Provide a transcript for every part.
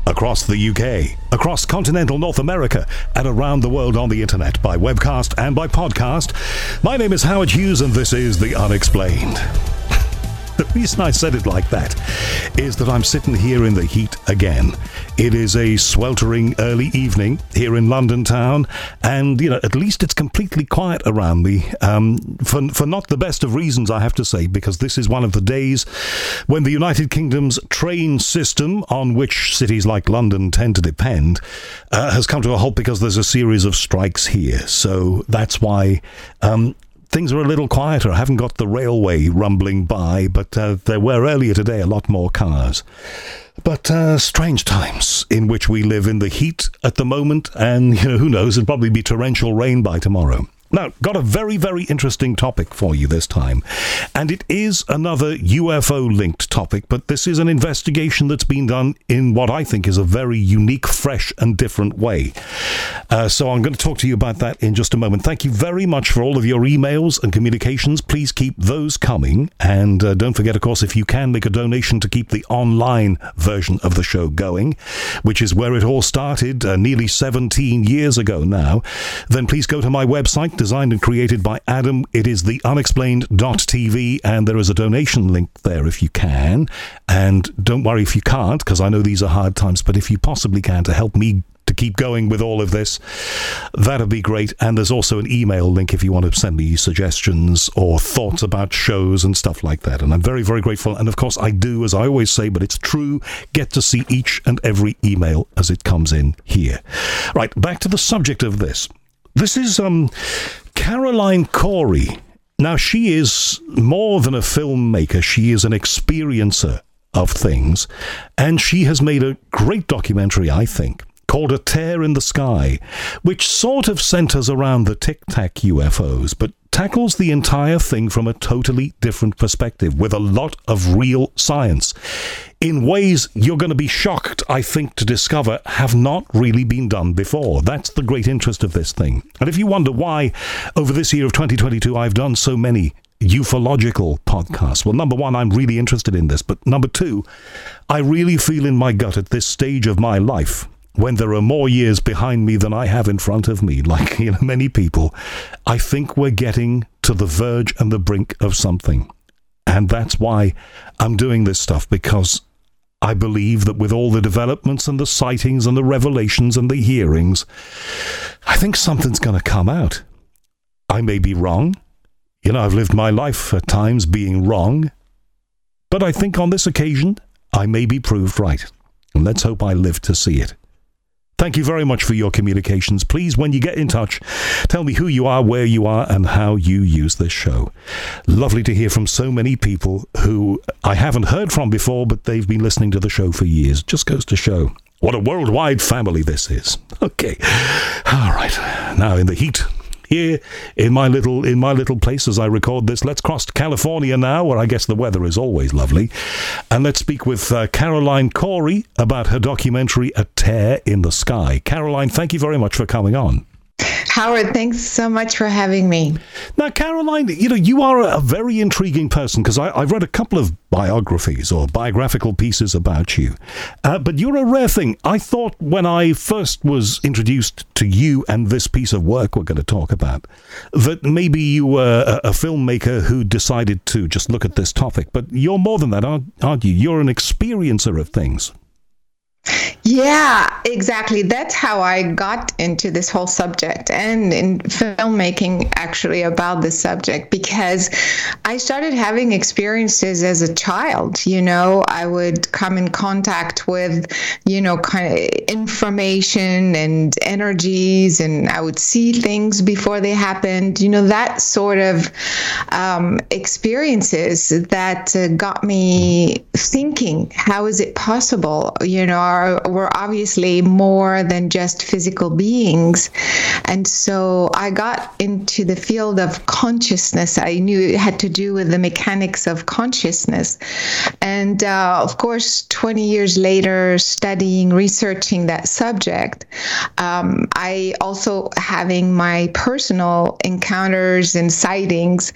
across the UK, across continental North America, and around the world on the internet by webcast and by podcast. My name is Howard Hughes, and this is The Unexplained. The reason I said it like that is that I'm sitting here in the heat again. It is a sweltering early evening here in London town, and, at least it's completely quiet around me, for not the best of reasons, I have to say, because this is one of the days when the United Kingdom's train system, on which cities like London tend to depend, has come to a halt because there's a series of strikes here. So that's why things are a little quieter. I haven't got the railway rumbling by, but there were earlier today a lot more cars. But strange times in which we live in the heat at the moment, and who knows, it'll probably be torrential rain by tomorrow. Now, got a very, very interesting topic for you this time, and it is another UFO-linked topic, but this is an investigation that's been done in what I think is a very unique, fresh, and different way. So I'm going to talk to you about that in just a moment. Thank you very much for all of your emails and communications. Please keep those coming, and don't forget, of course, if you can, make a donation to keep the online version of the show going, which is where it all started nearly 17 years ago now. Then please go to my website, designed and created by Adam. It is theunexplained.tv, and there is a donation link there if you can. And don't worry if you can't, because I know these are hard times, but if you possibly can, to help me to keep going with all of this, that'd be great. And there's also an email link if you want to send me suggestions or thoughts about shows and stuff like that. And I'm very, very grateful. And of course, I do, as I always say, but it's true, get to see each and every email as it comes in here. Right, back to the subject of this. This is Caroline Cory. Now, she is more than a filmmaker. She is an experiencer of things. And she has made a great documentary, I think, called A Tear in the Sky, which sort of centers around the Tic Tac UFOs, but tackles the entire thing from a totally different perspective with a lot of real science in ways you're going to be shocked, I think, to discover have not really been done before. That's the great interest of this thing. And if you wonder why over this year of 2022 I've done so many ufological podcasts, well, number one, I'm really interested in this, but number two, I really feel in my gut at this stage of my life, when there are more years behind me than I have in front of me, like many people, I think we're getting to the verge and the brink of something. And that's why I'm doing this stuff, because I believe that with all the developments and the sightings and the revelations and the hearings, I think something's going to come out. I may be wrong. I've lived my life at times being wrong. But I think on this occasion, I may be proved right. And let's hope I live to see it. Thank you very much for your communications. Please, when you get in touch, tell me who you are, where you are, and how you use this show. Lovely to hear from so many people who I haven't heard from before, but they've been listening to the show for years. Just goes to show what a worldwide family this is. Okay. All right. Now, in the heat here in my little place as I record this, let's cross to California now, where I guess the weather is always lovely, and let's speak with Caroline Cory about her documentary A Tear in the Sky. Caroline, thank you very much for coming on. Howard, thanks so much for having me. Now, Caroline, you are a very intriguing person, because I've read a couple of biographies or biographical pieces about you, but you're a rare thing. I thought when I first was introduced to you and this piece of work we're going to talk about, that maybe you were a filmmaker who decided to just look at this topic, but you're more than that, aren't you? You're an experiencer of things. Yeah, exactly. That's how I got into this whole subject and in filmmaking, actually, about this subject, because I started having experiences as a child. I would come in contact with, kind of information and energies, and I would see things before they happened. That sort of experiences that got me thinking, how is it possible? We're obviously more than just physical beings. And so I got into the field of consciousness. I knew it had to do with the mechanics of consciousness. And of course, 20 years later, studying, researching that subject, I also having my personal encounters and sightings,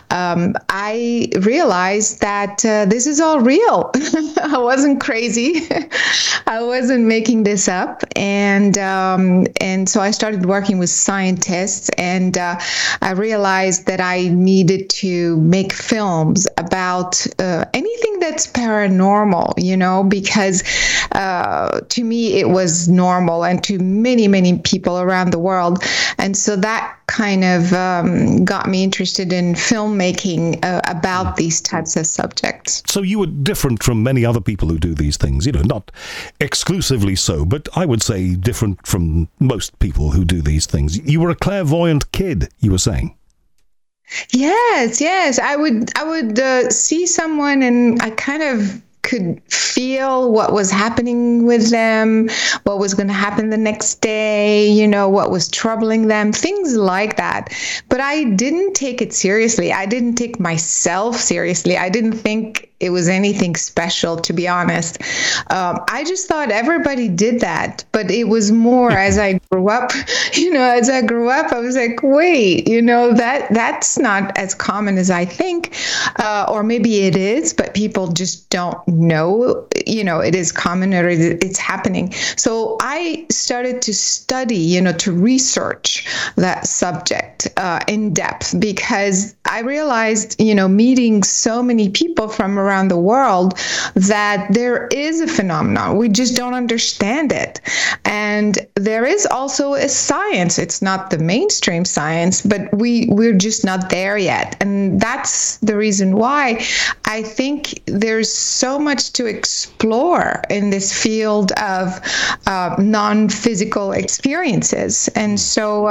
I realized that this is all real. I wasn't crazy. I wasn't wasn't making this up. And so I started working with scientists, and I realized that I needed to make films about anything that's paranormal, because to me it was normal, and to many, many people around the world. And so that kind of got me interested in filmmaking about these types of subjects. So you were different from many other people who do these things, not exclusively so, but I would say different from most people who do these things. You were a clairvoyant kid, you were saying. Yes. I would see someone, and I kind of could feel what was happening with them, what was going to happen the next day, what was troubling them, things like that. But I didn't take it seriously. I didn't take myself seriously. I didn't think it was anything special, to be honest. I just thought everybody did that. But it was more as I grew up, I was like, wait, that's not as common as I think. Or maybe it is, but people just don't know, it is common, or it's happening. So I started to study, to research that subject in depth, because I realized, meeting so many people from around the world, that there is a phenomenon. We just don't understand it. And there is also a science. It's not the mainstream science, but we're just not there yet. And that's the reason why I think there's so much to explore in this field of non-physical experiences. And so,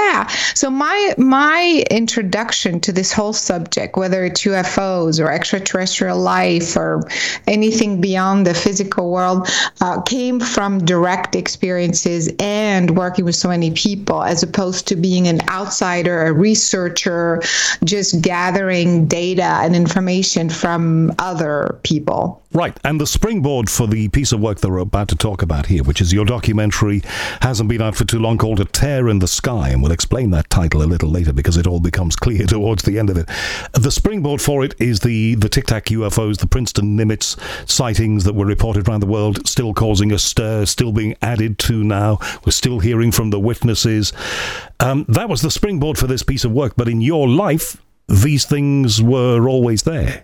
so my introduction to this whole subject, whether it's UFOs or extraterrestrial life or anything beyond the physical world, came from direct experiences and working with so many people, as opposed to being an outsider, a researcher, just gathering data and information from other people. Right, and the springboard for the piece of work that we're about to talk about here, which is your documentary, hasn't been out for too long, called A Tear in the Sky, and we'll explain that title a little later because it all becomes clear towards the end of it. The springboard for it is the Tic Tac UFOs, the Princeton Nimitz sightings that were reported around the world, still causing a stir, still being added to now. We're still hearing from the witnesses. That was the springboard for this piece of work, but in your life, these things were always there.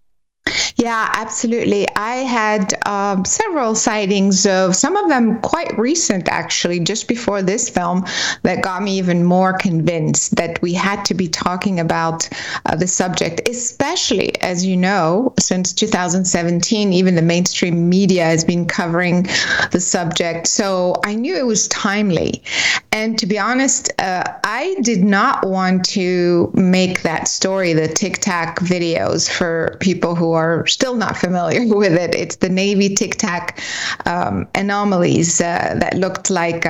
Yeah, absolutely. I had several sightings of, some of them quite recent, actually, just before this film, that got me even more convinced that we had to be talking about the subject, especially, as you know, since 2017, even the mainstream media has been covering the subject. So I knew it was timely. And to be honest, I did not want to make that story, the Tic Tac videos, for people who are still not familiar with it. It's the Navy Tic Tac anomalies that looked like,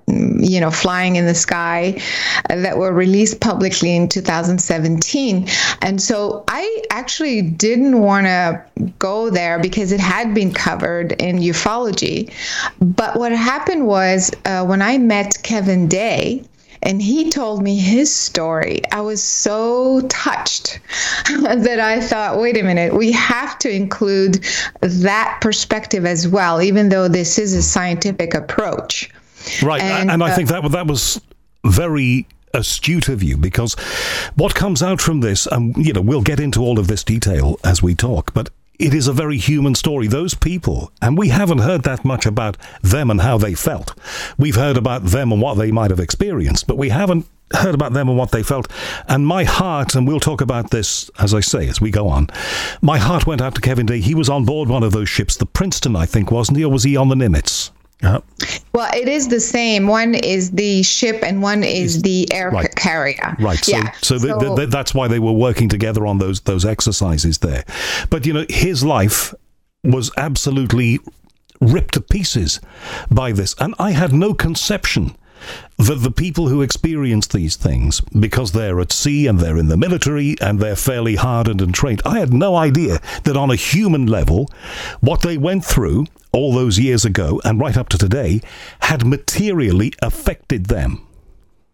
flying in the sky, that were released publicly in 2017. And so I actually didn't want to go there because it had been covered in ufology. But what happened was when I met Kevin Day, and he told me his story, I was so touched that I thought, wait a minute, we have to include that perspective as well, even though this is a scientific approach. Right, and I think that was very astute of you, because what comes out from this, and we'll get into all of this detail as we talk, but it is a very human story. Those people, and we haven't heard that much about them and how they felt. We've heard about them and what they might have experienced, but we haven't heard about them and what they felt. And my heart, and we'll talk about this, as I say, as we go on, my heart went out to Kevin Day. He was on board one of those ships, the Princeton, I think, wasn't he? Or was he on the Nimitz? Well, it is the same. One is the ship and one is the air carrier. Right. So that's why they were working together on those exercises there. But, his life was absolutely ripped to pieces by this. And I had no conception that the people who experience these things, because they're at sea and they're in the military and they're fairly hardened and trained, I had no idea that on a human level, what they went through all those years ago and right up to today had materially affected them.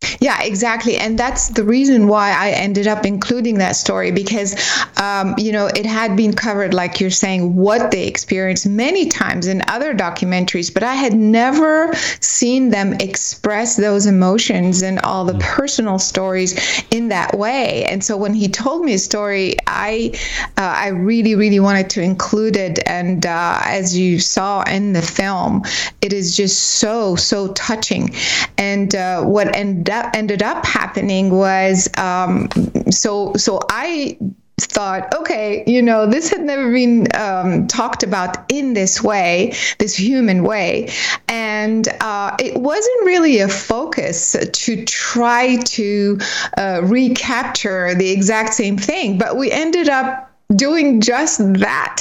Yeah, exactly. And that's the reason why I ended up including that story, because, it had been covered, like you're saying, what they experienced many times in other documentaries, but I had never seen them express those emotions and all the personal stories in that way. And so when he told me a story, I really, really wanted to include it. And as you saw in the film, it is just so touching. And what ended up happening was so I thought, okay, this had never been talked about in this way, this human way. And it wasn't really a focus to try to recapture the exact same thing, but we ended up doing just that,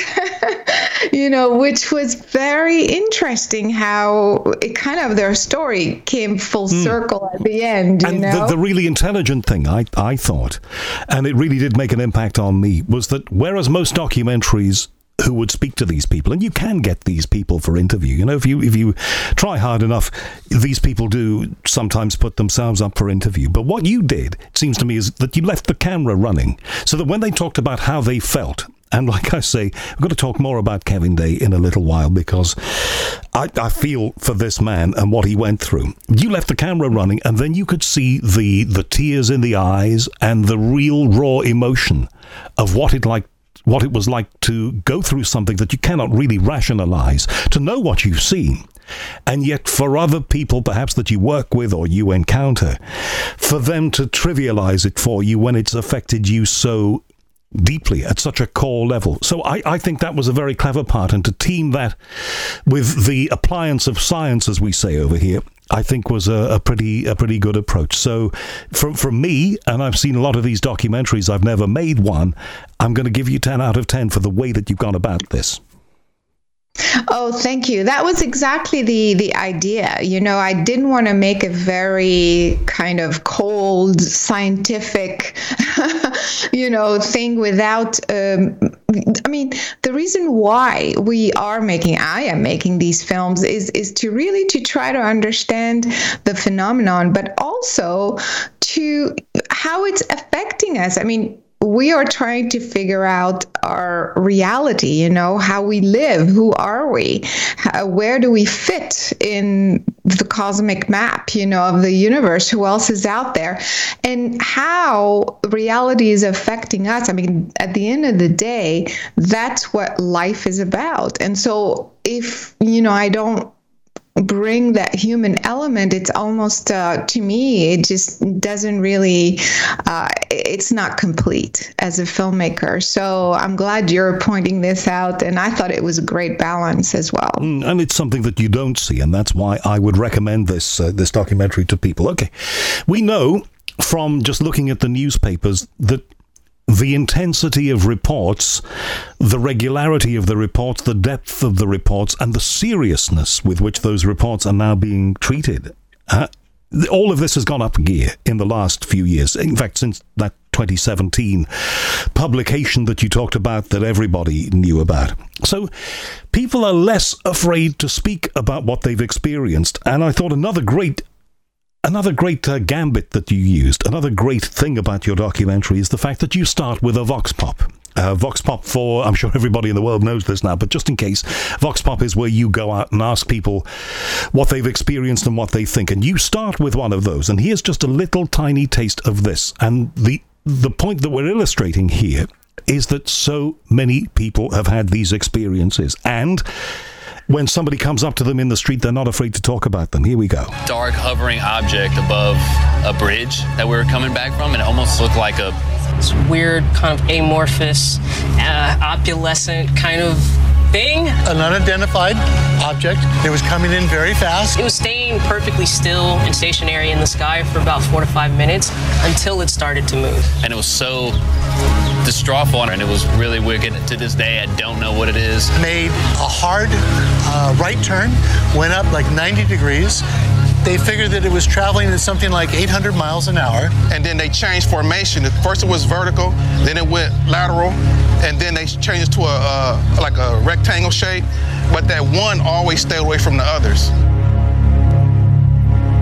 which was very interesting how it kind of their story came full circle at the end. And the really intelligent thing, I thought, and it really did make an impact on me, was that whereas most documentaries who would speak to these people, and you can get these people for interview, if you try hard enough, these people do sometimes put themselves up for interview. But what you did, it seems to me, is that you left the camera running so that when they talked about how they felt, and like I say, we're going to talk more about Kevin Day in a little while, because I feel for this man and what he went through. You left the camera running, and then you could see the tears in the eyes and the real raw emotion of what it was like to go through something that you cannot really rationalize, to know what you've seen. And yet for other people, perhaps that you work with or you encounter, for them to trivialize it for you when it's affected you so deeply at such a core level. So I think that was a very clever part, and to team that with the appliance of science, as we say over here, I think was a pretty good approach. So from me, and I've seen a lot of these documentaries, I've never made one, I'm going to give you 10 out of 10 for the way that you've gone about this. Oh, thank you. That was exactly the idea. I didn't want to make a very kind of cold scientific, thing without, the reason why I am making these films is to really to try to understand the phenomenon, but also to how it's affecting us. We are trying to figure out our reality, how we live, who are we, where do we fit in the cosmic map, of the universe, who else is out there, and how reality is affecting us. At the end of the day, that's what life is about. And so if, I don't bring that human element, it's almost, to me, it just doesn't really, it's not complete as a filmmaker. So I'm glad you're pointing this out, and I thought it was a great balance as well. And it's something that you don't see, and that's why I would recommend this documentary to people. Okay, we know from just looking at the newspapers that the intensity of reports, the regularity of the reports, the depth of the reports, and the seriousness with which those reports are now being treated, all of this has gone up a gear in the last few years. In fact, since that 2017 publication that you talked about that everybody knew about. So people are less afraid to speak about what they've experienced. And I thought another great gambit that you used, another great thing about your documentary, is the fact that you start with a vox pop. Vox pop, for, I'm sure everybody in the world knows this now, but just in case, vox pop is where you go out and ask people what they've experienced and what they think. And you start with one of those. And here's just a little tiny taste of this. And the point that we're illustrating here is that so many people have had these experiences. And when somebody comes up to them in the street, they're not afraid to talk about them. Here we go. Dark hovering object above a bridge that we were coming back from, and it almost looked like this weird kind of amorphous, opalescent kind of thing. An unidentified object. It was coming in very fast. It was staying perfectly still and stationary in the sky for about 4 to 5 minutes until it started to move. And it was so distraught, and it was really wicked. To this day, I don't know what it is. Made a hard right turn, went up like 90 degrees. They figured that it was traveling at something like 800 miles an hour. And then they changed formation. First it was vertical, then it went lateral, and then they changed it to like a rectangle shape. But that one always stayed away from the others.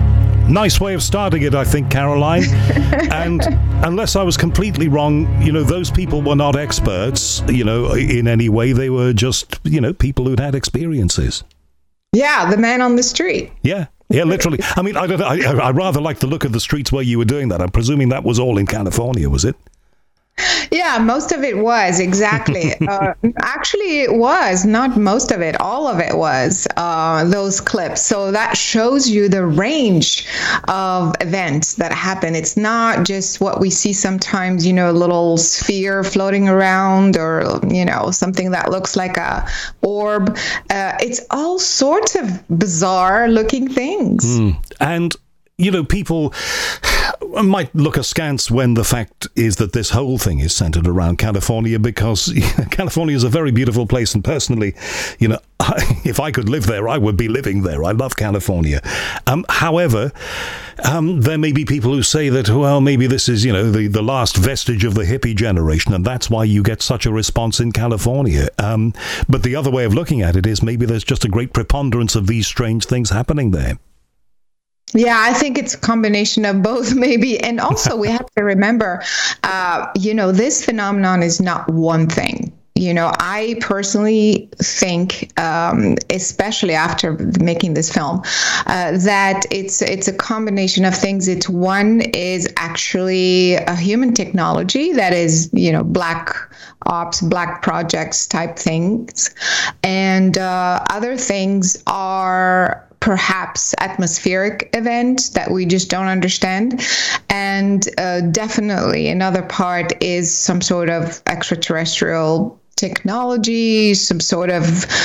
Nice way of starting it, I think, Caroline. And unless I was completely wrong, those people were not experts, in any way. They were just, people who'd had experiences. Yeah, the man on the street. Yeah, literally. I mean, I rather like the look of the streets where you were doing that. I'm presuming that was all in California, was it? Yeah, most of it was, exactly. Actually, it was, not most of it, all of it was, those clips. So that shows you the range of events that happen. It's not just what we see sometimes, a little sphere floating around or, something that looks like a orb. It's all sorts of bizarre looking things. And people might look askance when the fact is that this whole thing is centered around California, because California is a very beautiful place. And personally, if I could live there, I would be living there. I love California. However, there may be people who say that, well, maybe this is, the last vestige of the hippie generation, and that's why you get such a response in California. But the other way of looking at it is maybe there's just a great preponderance of these strange things happening there. Yeah, I think it's a combination of both, maybe. And also, we have to remember, this phenomenon is not one thing. I personally think, especially after making this film, that it's a combination of things. It's one is actually a human technology that is, black ops, black projects type things. And other things are perhaps atmospheric events that we just don't understand. And definitely another part is some sort of extraterrestrial technology, some sort of,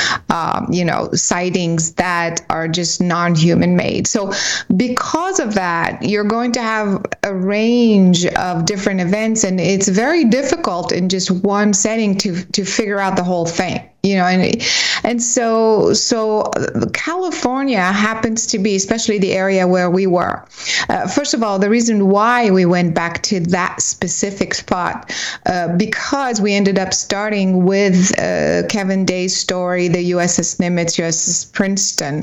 sightings that are just non-human made. So because of that, you're going to have a range of different events, and it's very difficult in just one setting to figure out the whole thing. And so California happens to be, especially the area where we were. First of all, the reason why we went back to that specific spot, because we ended up starting with Kevin Day's story, the USS Nimitz, USS Princeton,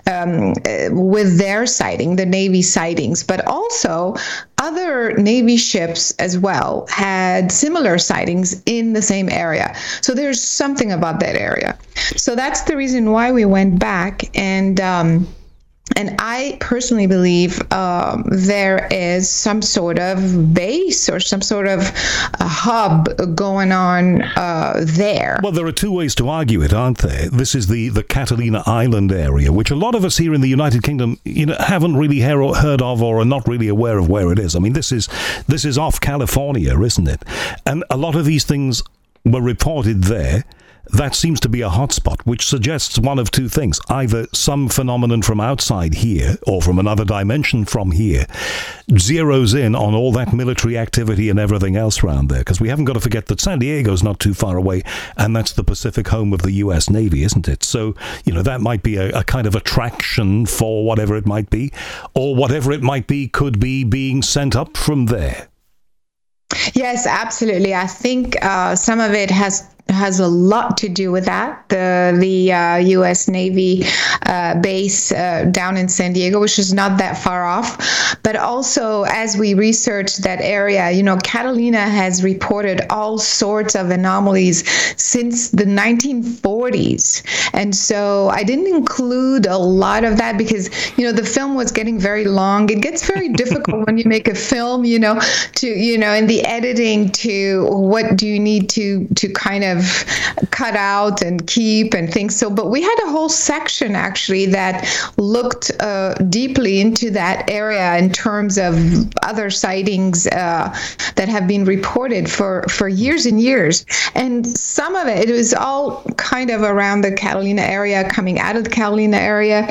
with their sighting, the Navy sightings, but also other Navy ships as well had similar sightings in the same area. So there's something about that area. So that's the reason why we went back. And I personally believe there is some sort of base or some sort of a hub going on there. Well, there are two ways to argue it, aren't there? This is the Catalina Island area, which a lot of us here in the United Kingdom, haven't really heard of or are not really aware of where it is. I mean, this is off California, isn't it? And a lot of these things were reported there. That seems to be a hotspot, which suggests one of two things. Either some phenomenon from outside here, or from another dimension from here, zeroes in on all that military activity and everything else around there. Because we haven't got to forget that San Diego's not too far away, and that's the Pacific home of the U.S. Navy, isn't it? So, that might be a kind of attraction for whatever it might be, or whatever it might be could be being sent up from there. Yes, absolutely. I think some of it has a lot to do with that. The U.S. Navy base down in San Diego, which is not that far off. But also, as we research that area, Catalina has reported all sorts of anomalies since the 1940s. And so I didn't include a lot of that because, the film was getting very long. It gets very difficult when you make a film, in the editing to what do you need to kind of cut out and keep and things. So, but we had a whole section actually that looked deeply into that area in terms of other sightings that have been reported for years and years. And some of it was all kind of around the Catalina area, coming out of the Catalina area,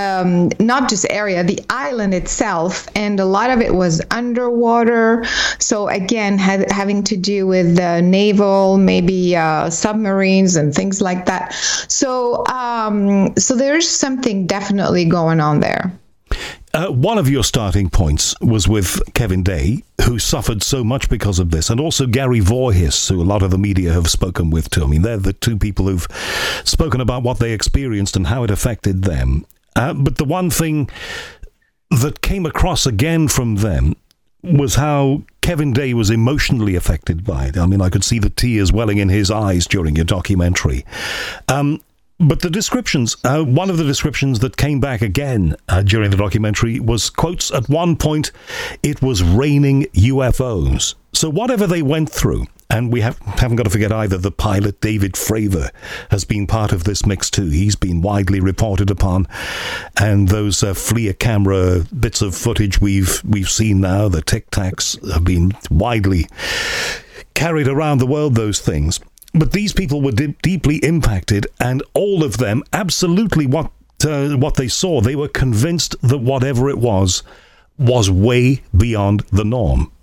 not just area, the island itself. And a lot of it was underwater. So again, having to do with naval, maybe submarines and things like that. So there's something definitely going on there. One of your starting points was with Kevin Day, who suffered so much because of this, and also Gary Voorhis, who a lot of the media have spoken with too. I mean, they're the two people who've spoken about what they experienced and how it affected them. But the one thing that came across again from them was how Kevin Day was emotionally affected by it. I mean, I could see the tears welling in his eyes during your documentary. But the descriptions, one of the descriptions that came back again during the documentary was, quotes, at one point, it was raining UFOs. So whatever they went through, and we haven't got to forget either, the pilot, David Fravor, has been part of this mix too. He's been widely reported upon. And those FLIR camera bits of footage we've seen now, the Tic Tacs, have been widely carried around the world, those things. But these people were deeply impacted, and all of them, absolutely what they saw, they were convinced that whatever it was way beyond the norm.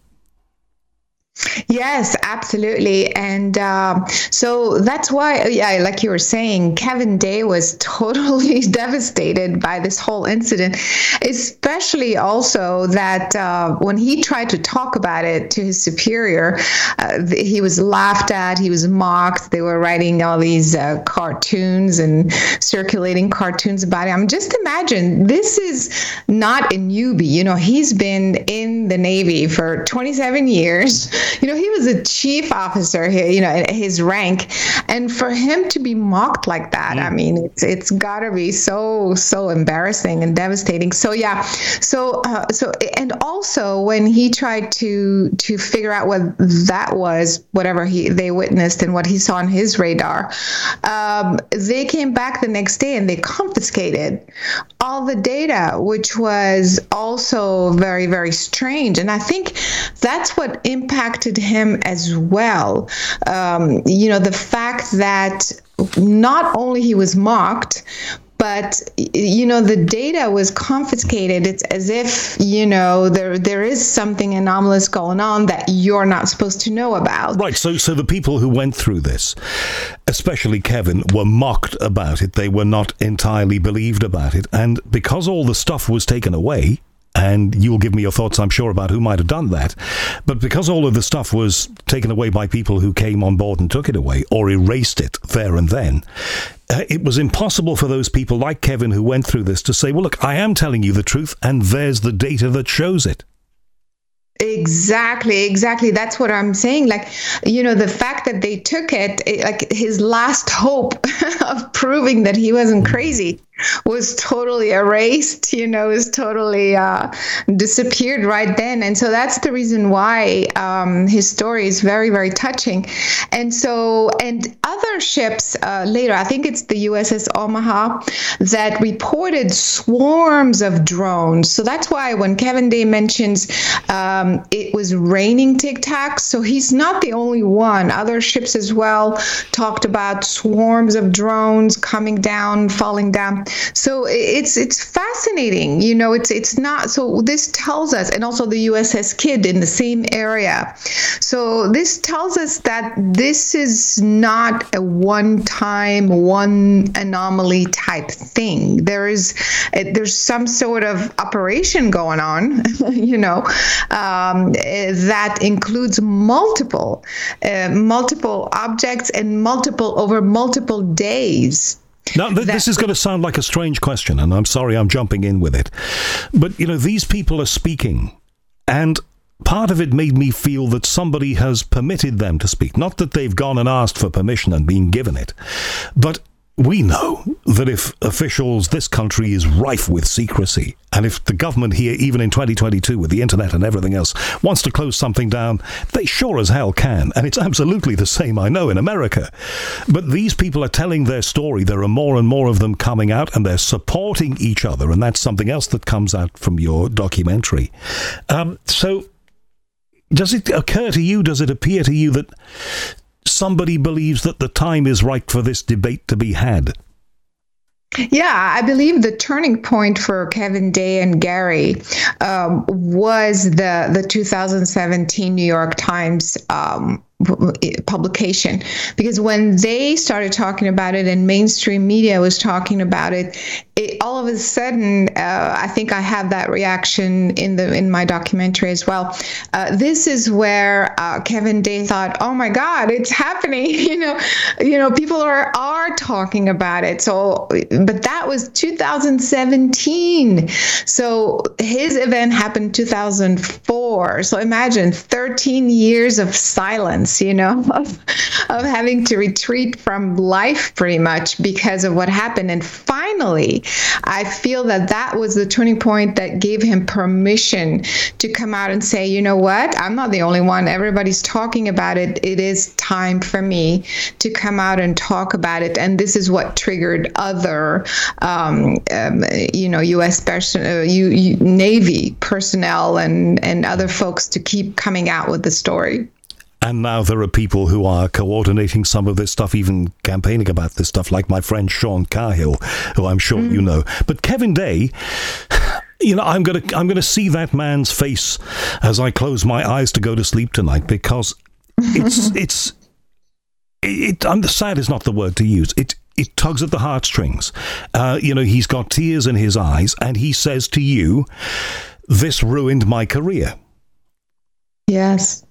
Yes, absolutely. And so that's why, like you were saying, Kevin Day was totally devastated by this whole incident, especially also that when he tried to talk about it to his superior, he was laughed at, he was mocked. They were writing all these cartoons and circulating cartoons about him. Just imagine, this is not a newbie. He's been in the Navy for 27 years. He was a chief officer here, his rank. And for him to be mocked like that, I mean, it's got to be so embarrassing and devastating. So, yeah. So and also when he tried to figure out what that was, whatever they witnessed and what he saw on his radar, they came back the next day and they confiscated all the data, which was also very, very strange. And I think that's what impacted him as well. The fact that not only he was mocked, but, the data was confiscated. It's as if, there is something anomalous going on that you're not supposed to know about. Right. So the people who went through this, especially Kevin, were mocked about it. They were not entirely believed about it. And because all the stuff was taken away, and you'll give me your thoughts, I'm sure, about who might have done that. But because all of the stuff was taken away by people who came on board and took it away or erased it there and then, it was impossible for those people like Kevin who went through this to say, well, look, I am telling you the truth, and there's the data that shows it. Exactly. That's what I'm saying. The fact that they took it, like his last hope of proving that he wasn't crazy was totally erased, was totally disappeared right then. And so that's the reason why his story is very, very touching. And other ships later, I think it's the USS Omaha, that reported swarms of drones. So that's why when Kevin Day mentions it was raining Tic Tacs, so he's not the only one. Other ships as well talked about swarms of drones coming down, falling down. So it's fascinating, it's not, so this tells us, and also the USS Kidd in the same area. So this tells us that this is not a one-time, one anomaly type thing. there's some sort of operation going on, that includes multiple objects and over multiple days. Now, this is going to sound like a strange question, and I'm sorry I'm jumping in with it. But, these people are speaking, and part of it made me feel that somebody has permitted them to speak. Not that they've gone and asked for permission and been given it, but we know that if this country is rife with secrecy, and if the government here, even in 2022 with the internet and everything else, wants to close something down, they sure as hell can. And it's absolutely the same, I know, in America. But these people are telling their story. There are more and more of them coming out, and they're supporting each other. And that's something else that comes out from your documentary. So does it occur to you, does it appear to you that somebody believes that the time is right for this debate to be had? Yeah, I believe the turning point for Kevin Day and Gary was the 2017 New York Times publication, because when they started talking about it and mainstream media was talking about it, all of a sudden, I think I have that reaction in my documentary as well. This is where Kevin Day thought, "Oh my God, it's happening!" People are talking about it. So, but that was 2017. So his event happened 2004. So imagine 13 years of silence, of having to retreat from life pretty much because of what happened. And finally, I feel that was the turning point that gave him permission to come out and say, "You know what? I'm not the only one. Everybody's talking about it. It is time for me to come out and talk about it." And this is what triggered other, U.S. Navy personnel and other folks to keep coming out with the story. And now there are people who are coordinating some of this stuff, even campaigning about this stuff, like my friend Sean Cahill, who I'm sure you know. But Kevin Day, I'm gonna see that man's face as I close my eyes to go to sleep tonight, because it's sad is not the word to use. It tugs at the heartstrings. He's got tears in his eyes, and he says to you, "This ruined my career." Yes.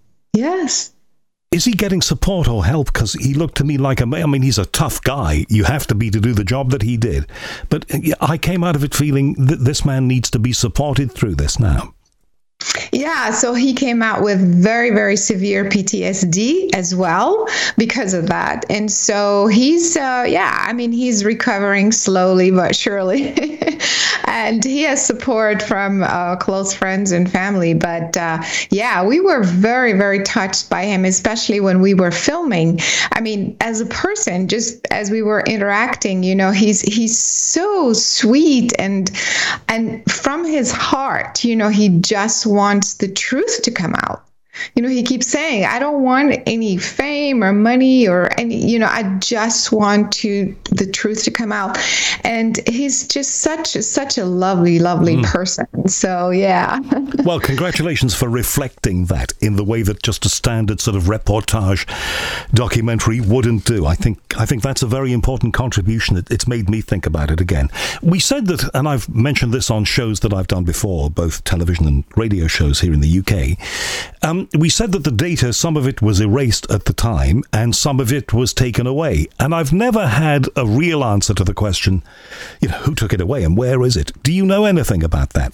Is he getting support or help? Because he looked to me like he's a tough guy. You have to be to do the job that he did. But I came out of it feeling that this man needs to be supported through this now. Yeah, so he came out with very, very severe PTSD as well because of that. And so he's recovering slowly but surely. And he has support from close friends and family. But we were very, very touched by him, especially when we were filming. I mean, as a person, just as we were interacting, he's so sweet and from his heart, he just wants the truth to come out. He keeps saying, "I don't want any fame or money or any, I just want the truth to come out." And he's just such a lovely, lovely person. So, yeah. Well, congratulations for reflecting that in the way that just a standard sort of reportage documentary wouldn't do. I think that's a very important contribution. It's made me think about it again. We said that, and I've mentioned this on shows that I've done before, both television and radio shows here in the UK. We said that the data, some of it was erased at the time and some of it was taken away. And I've never had a real answer to the question, who took it away and where is it? Do you know anything about that?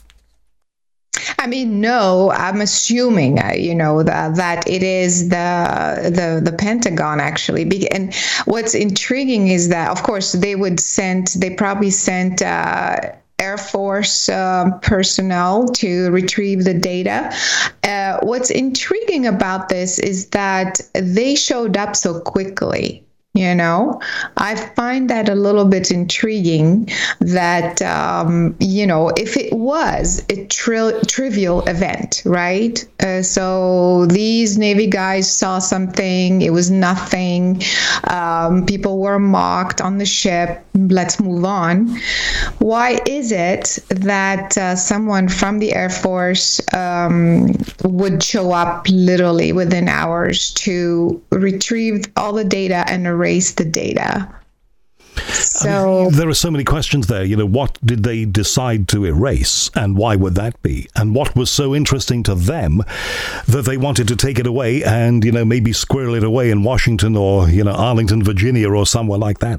I mean, no, I'm assuming, that it is the Pentagon, actually. And what's intriguing is that, of course, they probably sent Air Force personnel to retrieve the data. What's intriguing about this is that they showed up so quickly. I find that a little bit intriguing that, if it was a trivial event, right? So these Navy guys saw something, it was nothing. People were mocked on the ship. Let's move on. Why is it that someone from the Air Force would show up literally within hours to retrieve all the data and erase the data? So there are so many questions there. What did they decide to erase and why would that be? And what was so interesting to them that they wanted to take it away and, maybe squirrel it away in Washington or, Arlington, Virginia or somewhere like that?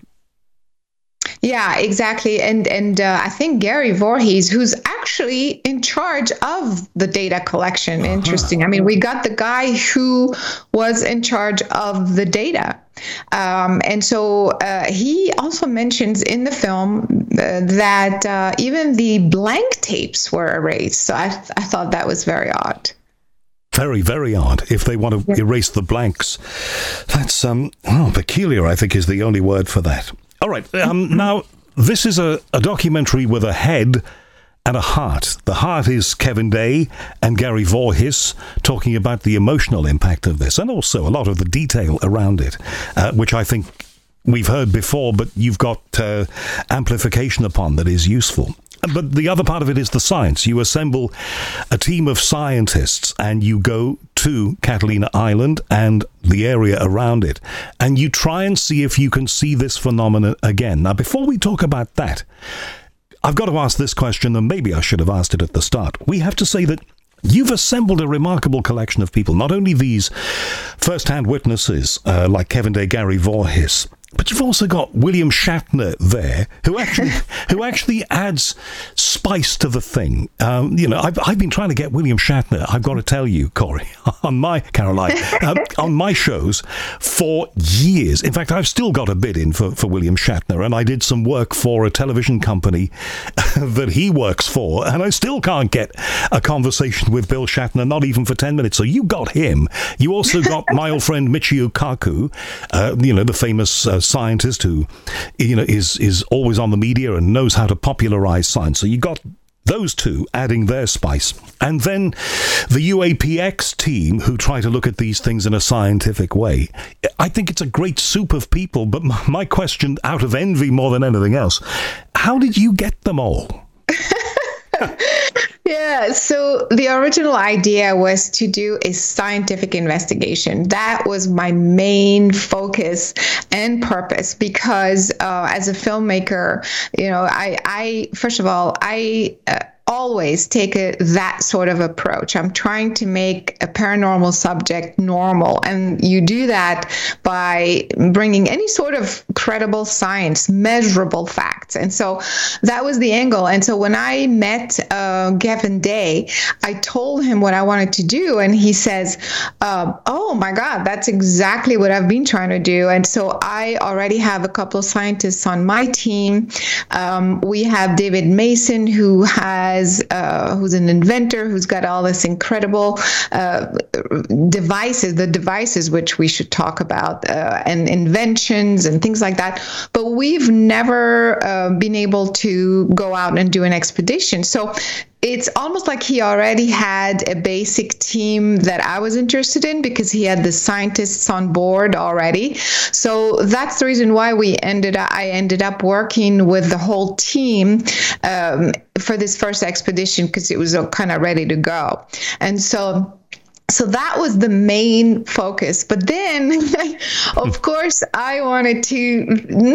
Yeah, exactly. And I think Gary Voorhees, who's actually in charge of the data collection. Interesting. I mean, we got the guy who was in charge of the data. And so he also mentions in the film that even the blank tapes were erased. So I thought that was very odd. Very, very odd. If they want to erase the blanks, that's peculiar, I think, is the only word for that. All right. Now, this is a documentary with a head and a heart. The heart is Kevin Day and Gary Voorhees talking about the emotional impact of this and also a lot of the detail around it, which I think we've heard before, but you've got amplification upon that is useful. But the other part of it is the science. You assemble a team of scientists and you go to Catalina Island and the area around it, and you try and see if you can see this phenomenon again. Now, before we talk about that, I've got to ask this question, and maybe I should have asked it at the start. We have to say that you've assembled a remarkable collection of people, not only these first-hand witnesses like Kevin Day, Gary Voorhis, but you've also got William Shatner there, who actually adds spice to the thing. I've been trying to get William Shatner, I've got to tell you, Corey, on my shows for years. In fact, I've still got a bid in for William Shatner, and I did some work for a television company that he works for, and I still can't get a conversation with Bill Shatner, not even for 10 minutes. So you got him. You also got my old friend Michio Kaku, the famous scientist who, is always on the media and knows how to popularize science. So you got those two adding their spice. And then the UAPX team who try to look at these things in a scientific way. I think it's a great soup of people, but my question, out of envy more than anything else, how did you get them all? Yeah, so the original idea was to do a scientific investigation. That was my main focus and purpose, because as a filmmaker, I first of all, I always take that sort of approach. I'm trying to make a paranormal subject normal. And you do that by bringing any sort of credible science, measurable facts. And so that was the angle. And so when I met Kevin Day, I told him what I wanted to do. And he says, oh my God, that's exactly what I've been trying to do. And so I already have a couple of scientists on my team. We have David Mason, who's an inventor, who's got all this incredible devices which we should talk about, and inventions and things like that. But we've never been able to go out and do an expedition. So it's almost like he already had a basic team that I was interested in, because he had the scientists on board already. So that's the reason why I ended up working with the whole team for this first expedition, because it was kind of ready to go. And so that was the main focus. But then, of course, I wanted to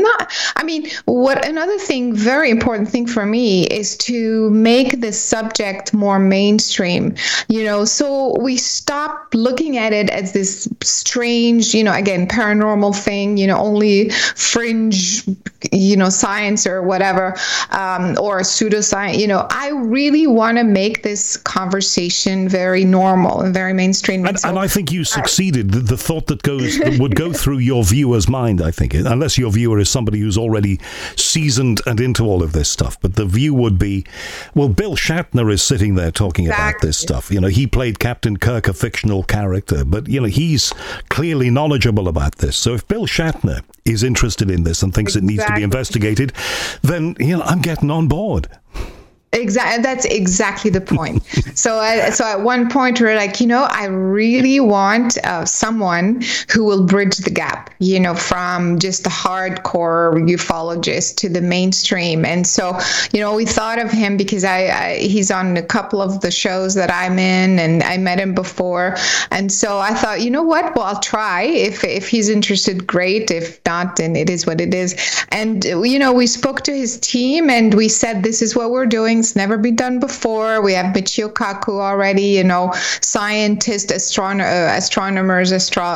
another thing, very important thing for me, is to make the subject more mainstream, so we stopped looking at it as this strange, again, paranormal thing, only fringe, science or whatever, or pseudoscience. I really want to make this conversation very normal and very mainstream. And I think you succeeded. The thought that would go through your viewer's mind, I think, unless your viewer is somebody who's already seasoned and into all of this stuff. But the view would be, well, Bill Shatner is sitting there talking about this stuff. He played Captain Kirk, a fictional character, but, he's clearly knowledgeable about this. So if Bill Shatner is interested in this and thinks it needs to be investigated, then, I'm getting on board. Exactly. That's exactly the point. So at one point we're like, I really want someone who will bridge the gap, from just the hardcore ufologist to the mainstream. And so, we thought of him because he's on a couple of the shows that I'm in, and I met him before. And so I thought, what? Well, I'll try. If he's interested, great. If not, then it is what it is. And, we spoke to his team and we said, this is what we're doing. It's never been done before. We have Michio Kaku already, scientists, astronomers,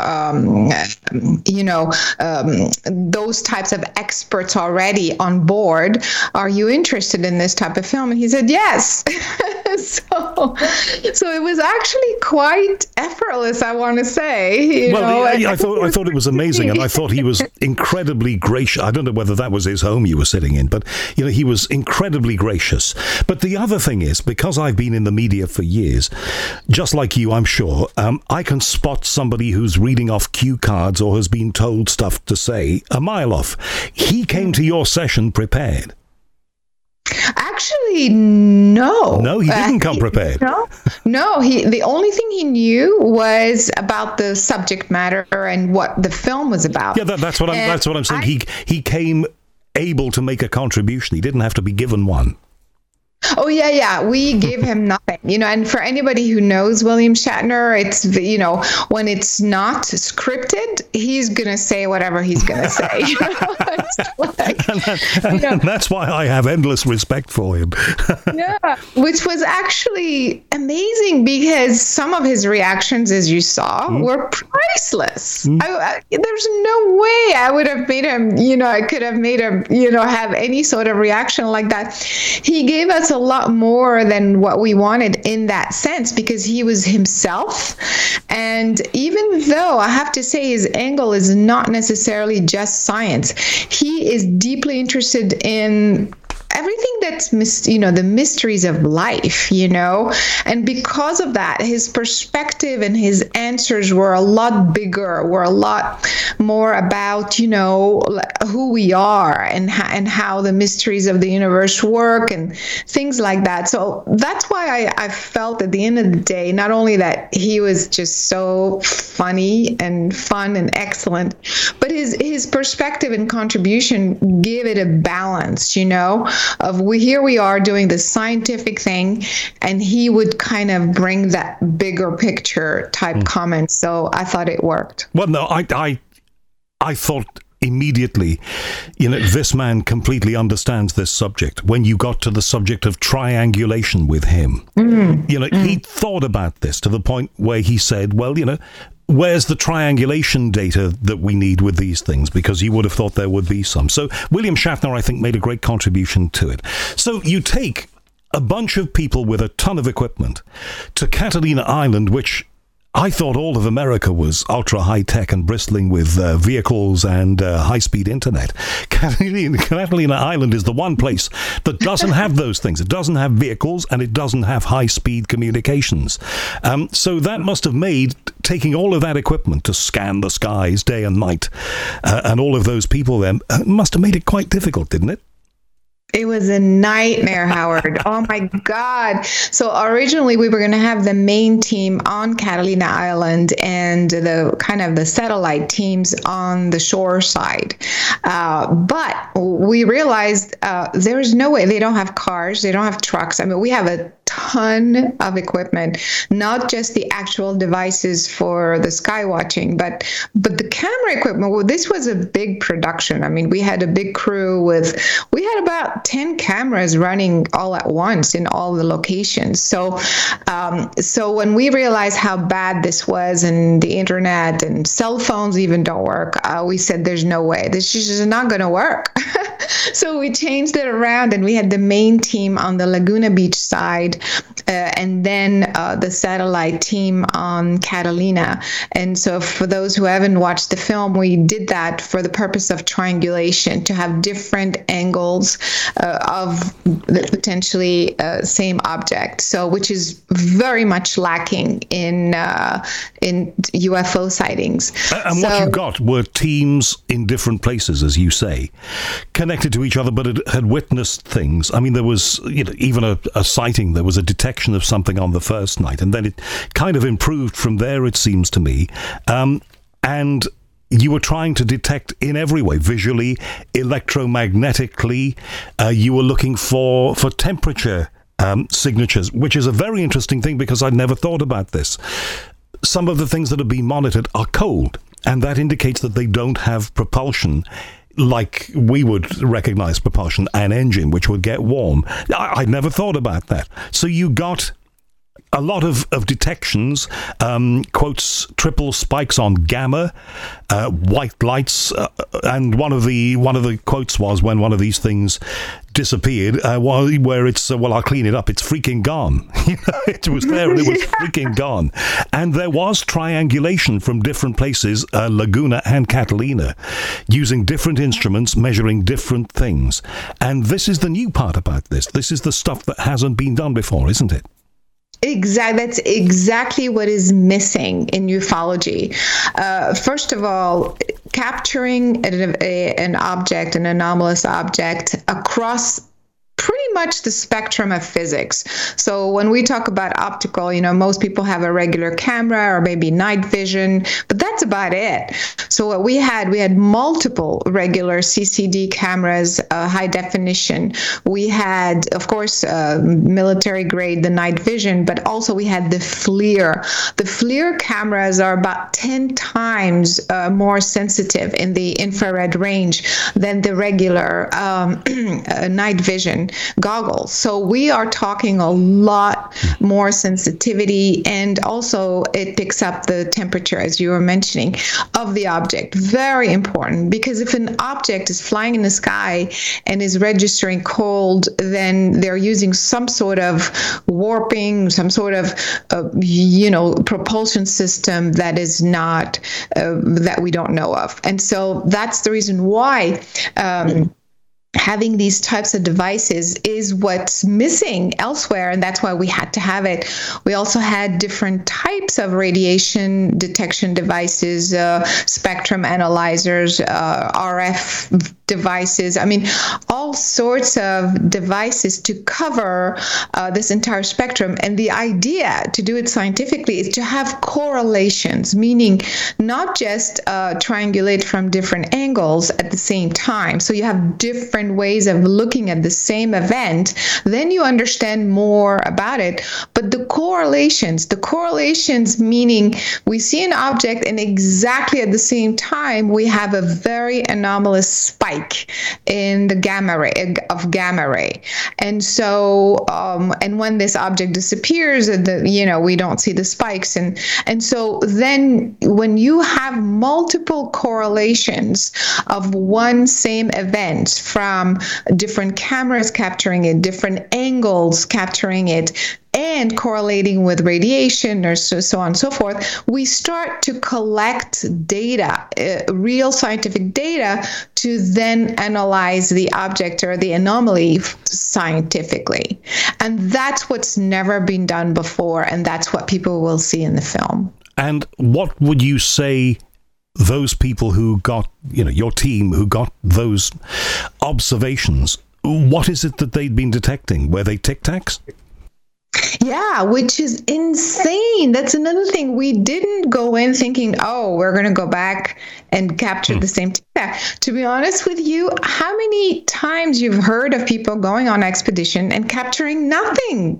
those types of experts already on board. Are you interested in this type of film? And he said, yes. So it was actually quite effortless, I want to say. I thought it was amazing, and I thought he was incredibly gracious. I don't know whether that was his home you were sitting in, but he was incredibly gracious. But the other thing is, because I've been in the media for years, just like you, I'm sure, I can spot somebody who's reading off cue cards or has been told stuff to say a mile off. He came to your session prepared. Actually, no. No, he didn't come prepared. No. The only thing he knew was about the subject matter and what the film was about. Yeah, that's what I'm saying. He came able to make a contribution. He didn't have to be given one. Oh, yeah. We gave him nothing, and for anybody who knows William Shatner, it's, when it's not scripted, he's going to say whatever he's going to say. And that's why I have endless respect for him. Yeah, which was actually amazing because some of his reactions, as you saw, were priceless. There's no way I would have made him, I could have made him, have any sort of reaction like that. He gave us a lot more than what we wanted in that sense because he was himself. And even though I have to say his angle is not necessarily just science, he is deeply interested in everything that's, the mysteries of life, and because of that, his perspective and his answers were a lot bigger, were a lot more about, who we are and how the mysteries of the universe work and things like that. So that's why I felt at the end of the day, not only that he was just so funny and fun and excellent, but his perspective and contribution give it a balance, of here we are doing the scientific thing, and he would kind of bring that bigger picture type comment. So I thought it worked. Well, no, I thought immediately, this man completely understands this subject. When you got to the subject of triangulation with him, he thought about this to the point where he said, well, where's the triangulation data that we need with these things? Because you would have thought there would be some. So William Shatner, I think, made a great contribution to it. So you take a bunch of people with a ton of equipment to Catalina Island, which I thought all of America was ultra high tech and bristling with vehicles and high-speed internet. Catalina Island is the one place that doesn't have those things. It doesn't have vehicles and it doesn't have high-speed communications. So that must have made taking all of that equipment to scan the skies day and night and all of those people there must have made it quite difficult, didn't it? It was a nightmare, Howard. Oh, my God. So originally we were going to have the main team on Catalina Island and the kind of the satellite teams on the shore side. But we realized there's no way. They don't have cars. They don't have trucks. I mean, we have a ton of equipment, not just the actual devices for the sky watching, but the camera equipment. Well, this was a big production. I mean, we had a big crew we had about 10 cameras running all at once in all the locations. So when we realized how bad this was and the internet and cell phones even don't work, we said, there's no way. This is just not going to work. So we changed it around and we had the main team on the Laguna Beach side and then the satellite team on Catalina. And so for those who haven't watched the film, we did that for the purpose of triangulation, to have different angles of the potentially same object. So which is very much lacking in UFO sightings. And what you got were teams in different places, as you say, connected to each other, but had witnessed things. I mean, there was even a sighting. There was a detection of something on the first night, and then it kind of improved from there, it seems to me. And you were trying to detect in every way, visually, electromagnetically. You were looking for temperature signatures, which is a very interesting thing because I'd never thought about this. Some of the things that are being monitored are cold, and that indicates that they don't have propulsion like we would recognize propulsion, an engine which would get warm. I'd never thought about that. So you got a lot of detections, quotes, triple spikes on gamma, white lights, and one of the quotes was when one of these things disappeared, where it's, I'll clean it up, it's freaking gone. It was there and it was freaking gone. And there was triangulation from different places, Laguna and Catalina, using different instruments, measuring different things. And this is the new part about this. This is the stuff that hasn't been done before, isn't it? That's exactly what is missing in ufology. First of all, capturing an object, an anomalous object, across pretty much the spectrum of physics. So when we talk about optical, most people have a regular camera or maybe night vision, but that's about it. So what we had multiple regular CCD cameras, high definition. We had, of course, military grade, the night vision, but also we had the FLIR. The FLIR cameras are about 10 times more sensitive in the infrared range than the regular night vision goggles. So we are talking a lot more sensitivity, and also it picks up the temperature, as you were mentioning, of the object. Very important, because if an object is flying in the sky and is registering cold, then they're using some sort of warping, some sort of propulsion system that is not that we don't know of. And so that's the reason why having these types of devices is what's missing elsewhere, and that's why we had to have it. We also had different types of radiation detection devices, spectrum analyzers, RF devices. I mean, all sorts of devices to cover this entire spectrum. And the idea to do it scientifically is to have correlations, meaning not just triangulate from different angles at the same time. So you have different ways of looking at the same event, then you understand more about it. But the correlations meaning we see an object and exactly at the same time we have a very anomalous spike in the gamma ray. And so and when this object disappears, we don't see the spikes. And so then when you have multiple correlations of one same event from different cameras capturing it, different angles capturing it, and correlating with radiation or so on and so forth, we start to collect data, real scientific data, to then analyze the object or the anomaly scientifically. And that's what's never been done before, and that's what people will see in the film. And what would you say those people who got, your team who got those observations, what is it that they'd been detecting? Were they Tic Tacs? Yeah, which is insane. That's another thing. We didn't go in thinking, we're going to go back and capture the same Tic Tac. To be honest with you, how many times you've heard of people going on expedition and capturing nothing,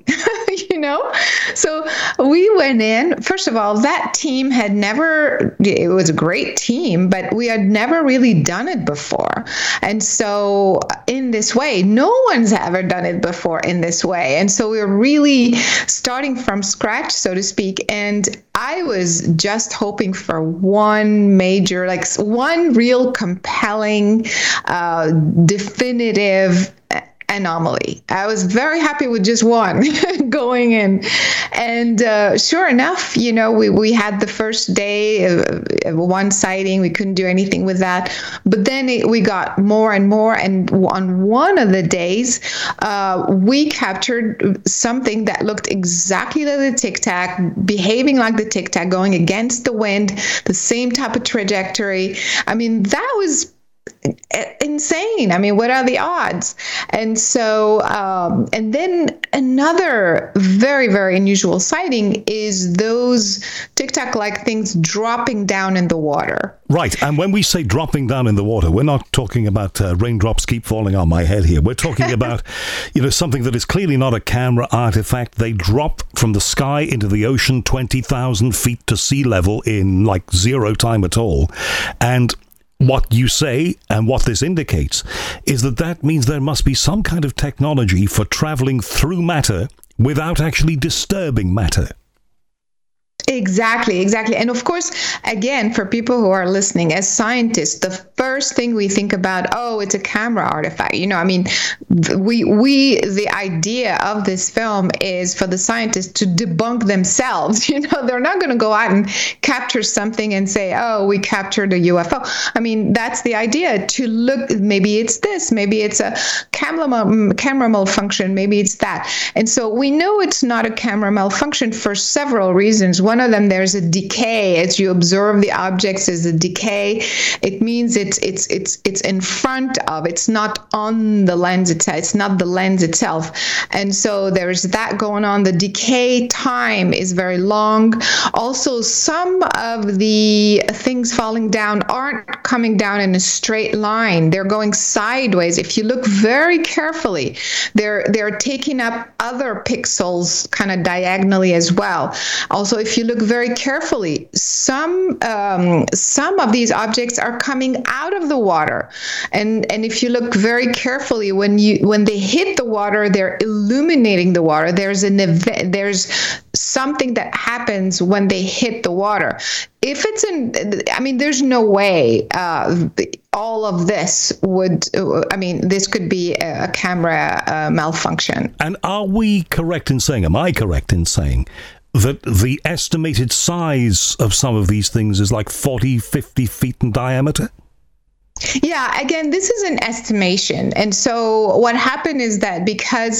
So we went in. First of all, that team had never, it was a great team, but we had never really done it before. And so in this way, no one's ever done it before in this way. And so we're really starting from scratch, so to speak. And I was just hoping for one major, one real compelling, definitive anomaly. I was very happy with just one going in. And sure enough, we had the first day of one sighting. We couldn't do anything with that. But then we got more and more. And on one of the days, we captured something that looked exactly like the Tic Tac, behaving like the Tic Tac, going against the wind, the same type of trajectory. I mean, that was insane. I mean, what are the odds? And so, and then another very, very unusual sighting is those Tic Tac-like things dropping down in the water. Right. And when we say dropping down in the water, we're not talking about raindrops keep falling on my head here. We're talking about, something that is clearly not a camera artifact. They drop from the sky into the ocean 20,000 feet to sea level in zero time at all. And what you say, and what this indicates, is that means there must be some kind of technology for traveling through matter without actually disturbing matter. Exactly. And of course, again, for people who are listening, as scientists, the first thing we think about, it's a camera artifact. The idea of this film is for the scientists to debunk themselves. They're not going to go out and capture something and say, we captured a UFO. I mean, that's the idea, to look, maybe it's this, maybe it's a camera malfunction, maybe it's that. And so we know it's not a camera malfunction for several reasons. One one of them, there's a decay. As you observe the objects, there's a decay. It means it's in front of, it's not on the lens itself. It's not the lens itself. And so there's that going on. The decay time is very long. Also, some of the things falling down aren't coming down in a straight line. They're going sideways. If you look very carefully, they're taking up other pixels kind of diagonally as well. Also, if you look very carefully, some of these objects are coming out of the water, and if you look very carefully, when they hit the water, they're illuminating the water. There's an event. There's something that happens when they hit the water. If it's there's no way all of this would, this could be a camera malfunction. And am I correct in saying that the estimated size of some of these things is like 40, 50 feet in diameter? Yeah, again, this is an estimation. And so what happened is that because,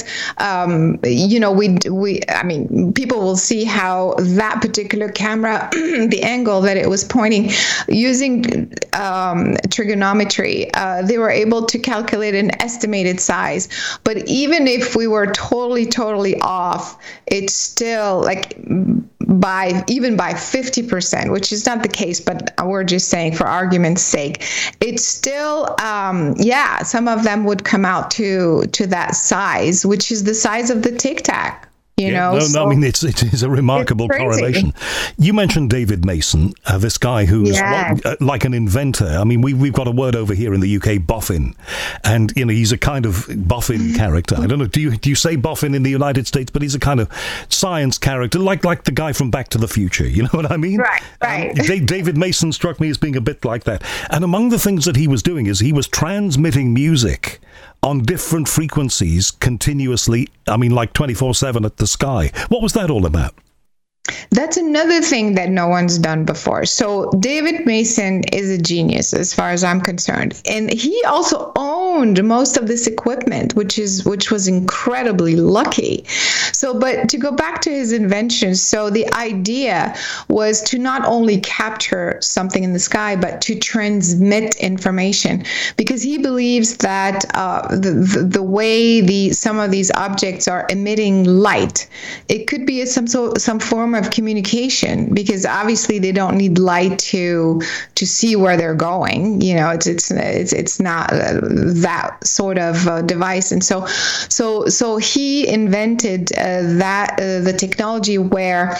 people will see how that particular camera, the angle that it was pointing, using trigonometry, they were able to calculate an estimated size. But even if we were totally off, it's still like by 50%, which is not the case, but we're just saying for argument's sake, it's still, some of them would come out to that size, which is the size of the Tic Tac. It is a remarkable correlation. You mentioned David Mason, this guy who's like an inventor. I mean, we've got a word over here in the UK, boffin, and he's a kind of boffin character. I don't know. Do you say boffin in the United States? But he's a kind of science character, like the guy from Back to the Future. You know what I mean? Right. David Mason struck me as being a bit like that. And among the things that he was doing is he was transmitting music on different frequencies continuously, like 24/7 at the sky. What was that all about? That's another thing that no one's done before. So David Mason is a genius as far as I'm concerned. And he also owned most of this equipment, which was incredibly lucky. So, but to go back to his invention, so the idea was to not only capture something in the sky, but to transmit information, because he believes that the way some of these objects are emitting light, it could be some form of communication, because obviously they don't need light to see where they're going. It's not that sort of device. And so he invented the technology where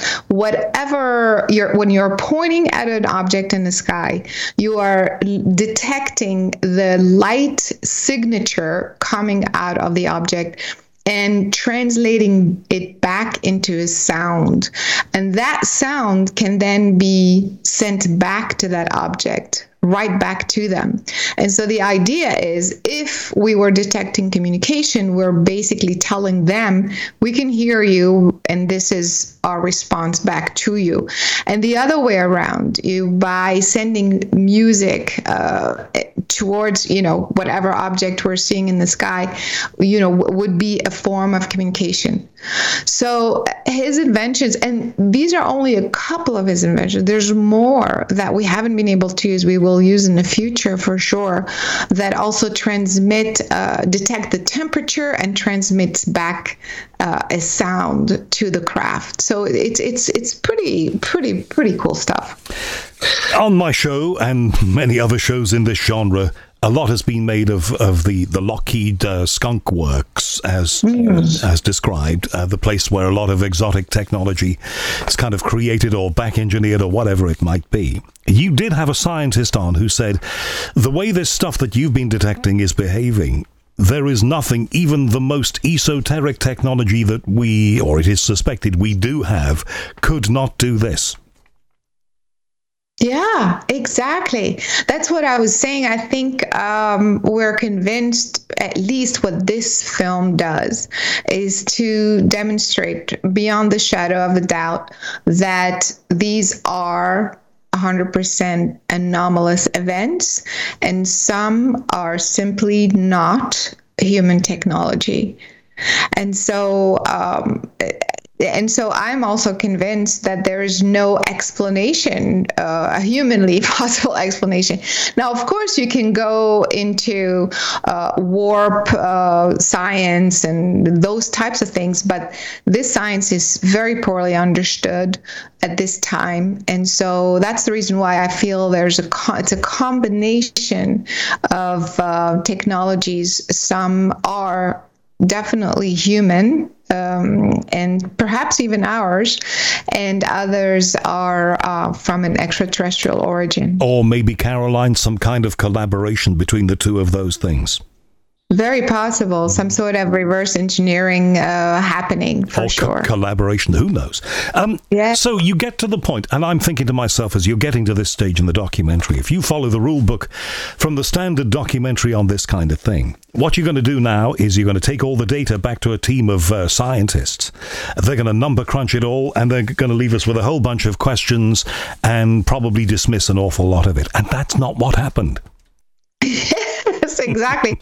when you're pointing at an object in the sky, you are detecting the light signature coming out of the object and translating it back into a sound. And that sound can then be sent back to that object, right back to them. And so the idea is, if we were detecting communication, we're basically telling them, we can hear you, and this is our response back to you. And the other way around, by sending music towards, whatever object we're seeing in the sky, would be a form of communication. So his inventions, and these are only a couple of his inventions, there's more that we haven't been able to use, we will use in the future for sure, that also detect the temperature and transmits back a sound to the craft. So it's pretty cool stuff. On my show and many other shows in this genre, a lot has been made of the Lockheed Skunk Works, as described, the place where a lot of exotic technology is kind of created or back engineered or whatever it might be. You did have a scientist on who said, the way this stuff that you've been detecting is behaving, there is nothing, even the most esoteric technology that it is suspected we do have, could not do this. Yeah, exactly. That's what I was saying. I think we're convinced, at least what this film does, is to demonstrate beyond the shadow of a doubt that these are 100% anomalous events, and some are simply not human technology. And so And so I'm also convinced that there is no explanation, a humanly possible explanation. Now, of course, you can go into warp science and those types of things, but this science is very poorly understood at this time. And so that's the reason why I feel it's a combination of technologies. Some are definitely human, and perhaps even ours, and others are from an extraterrestrial origin. Or maybe, Caroline, some kind of collaboration between the two of those things. Very possible. Some sort of reverse engineering happening, for sure. Collaboration, who knows? Yeah. So you get to the point, and I'm thinking to myself, as you're getting to this stage in the documentary, if you follow the rule book from the standard documentary on this kind of thing, what you're going to do now is you're going to take all the data back to a team of scientists. They're going to number crunch it all, and they're going to leave us with a whole bunch of questions and probably dismiss an awful lot of it. And that's not what happened. Yes, exactly.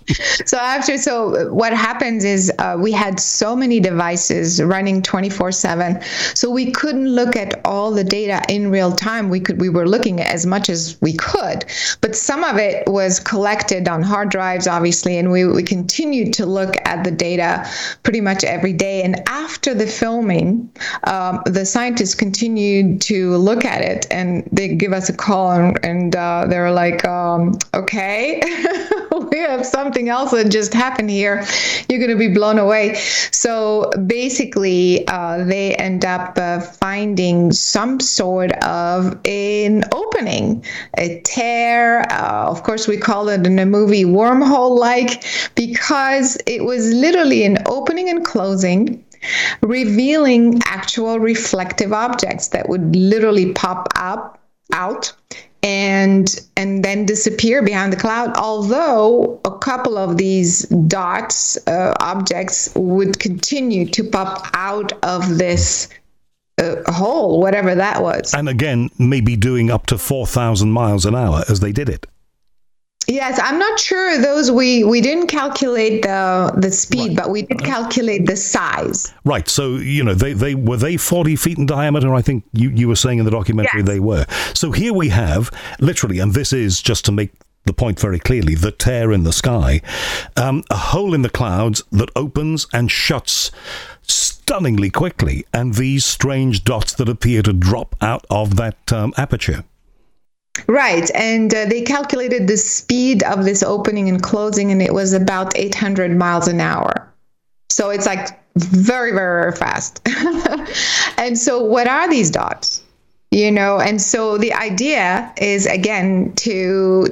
So what happens is we had so many devices running 24/7, so we couldn't look at all the data in real time. We were looking at as much as we could, but some of it was collected on hard drives, obviously, and we continued to look at the data pretty much every day. And after the filming, the scientists continued to look at it, and they give us a call, and they were like, okay. We have something else that just happened here. You're going to be blown away. So basically, they end up finding some sort of an opening, a tear. Of course, we call it in the movie wormhole-like, because it was literally an opening and closing, revealing actual reflective objects that would literally pop out and then disappear behind the cloud, although a couple of these dots, objects, would continue to pop out of this hole, whatever that was. And again, maybe doing up to 4,000 miles an hour as they did it. Yes, I'm not sure those. We didn't calculate the speed, right, but we did calculate the size. Right. So, they were 40 feet in diameter? I think you were saying in the documentary. Yes. They were. So here we have literally, and this is just to make the point very clearly, the tear in the sky, a hole in the clouds that opens and shuts stunningly quickly, and these strange dots that appear to drop out of that aperture. Right, and they calculated the speed of this opening and closing, and it was about 800 miles an hour. So it's like very, very, very fast. And so what are these dots? And so the idea is, again, to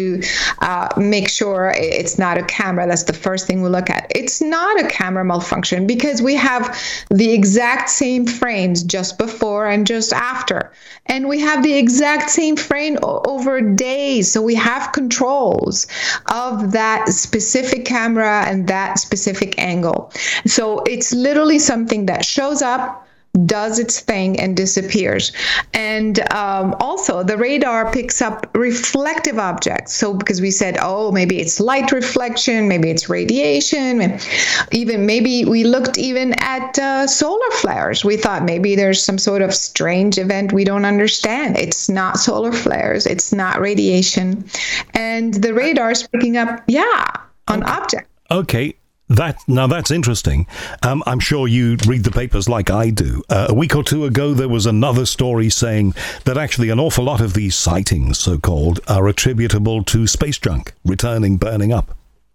make sure it's not a camera. That's the first thing we look at. It's not a camera malfunction, because we have the exact same frames just before and just after. And we have the exact same frame over days. So we have controls of that specific camera and that specific angle. So it's literally something that shows up, does its thing, and disappears. And also the radar picks up reflective objects. So because we said, maybe it's light reflection, maybe it's radiation, and even maybe we looked even at solar flares. We thought maybe there's some sort of strange event we don't understand. It's not solar flares, it's not radiation, and the radar is picking up on objects. Okay. That's interesting. I'm sure you read the papers like I do. A week or two ago, there was another story saying that actually an awful lot of these sightings, so-called, are attributable to space junk returning, burning up.